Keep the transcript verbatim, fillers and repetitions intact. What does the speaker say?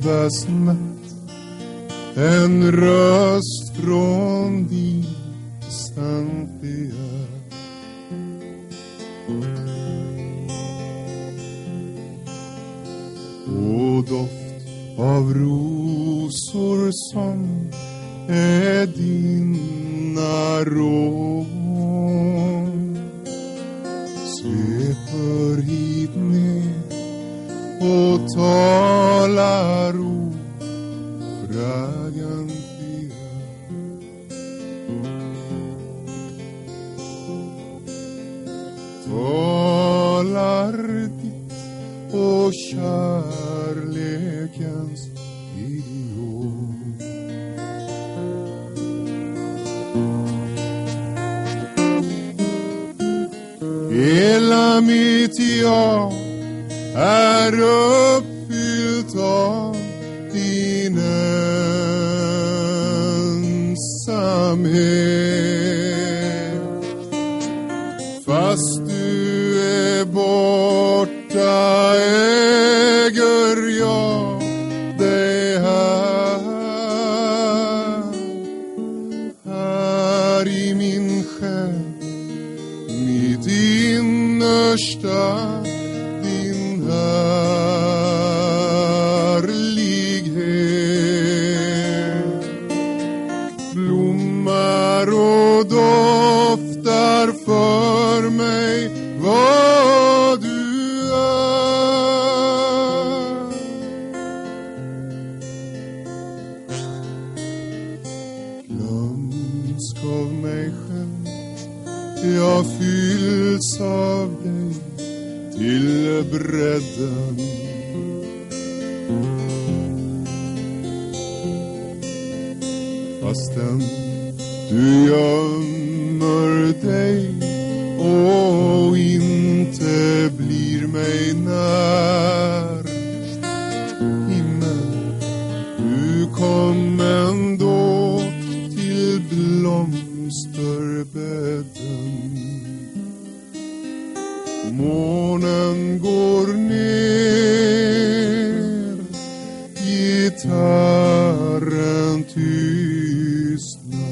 andas natt en röst från din samtliga. Och doft av rosor som är dina rån sveper hit ner och talar ord fragantia. Talar ditt och kärlekens idiot. Hela mitt jag är uppfyllt av din ensamhet. Fast du är borta äger jag dig här. Här i min själ, mitt innersta, din härlighet blommar och doftar för mig vad du är. Glömsk av mig själv, jag fylls av dig till bredden. Fastän du gömmer dig och inte blir mig när. Himmel, du kom ändå till blomsterbädden. Månen går ner, gitarren tystnar.